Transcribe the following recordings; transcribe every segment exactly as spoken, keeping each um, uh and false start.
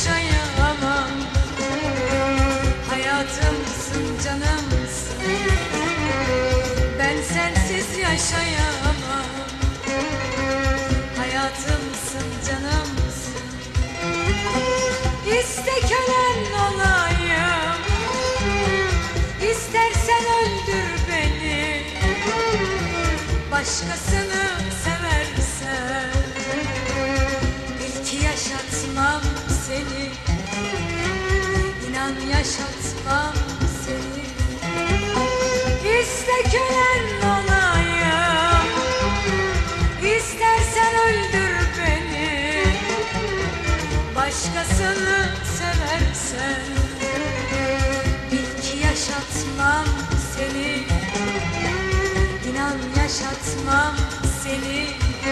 yaşayamam. Hayatımsın, canımsın, ben sensiz yaşayamam. Hayatımsın, canımsın, İste kölen olayım, İstersen öldür beni. Başkasını seversen bil ki yaşatmam seni. İnan yaşatmam seni. İste kölen olayım, İstersen öldür beni. Başkasını seversen bil ki yaşatmam seni. İnan yaşatmam seni.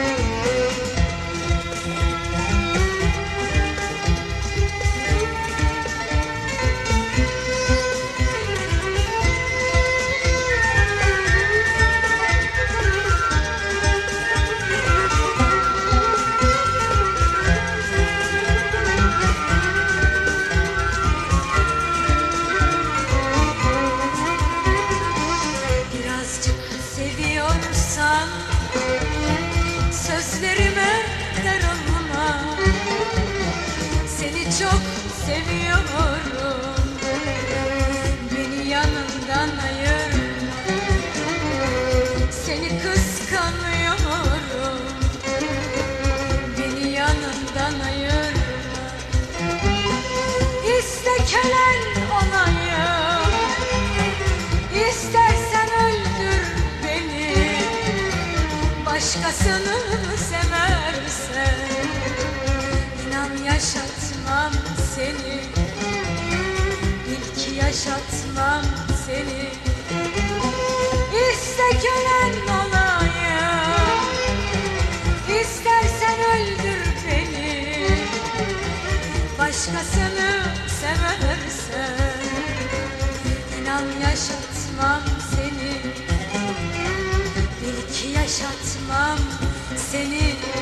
Seviyorsan sözlerime darılma. Seni çok seviyorum, beni yanından ayırma. Seni kıskanıyorum, beni yanından ayırma. İste kölen olayım, İstersen öldür beni. Başkasını seversen inan yaşatmam seni. Bil ki yaşatmam seni. İste kölen olayım, İstersen öldür beni. Başkasını seversen inan yaşatmam seni. Bil ki yaşatmam seni.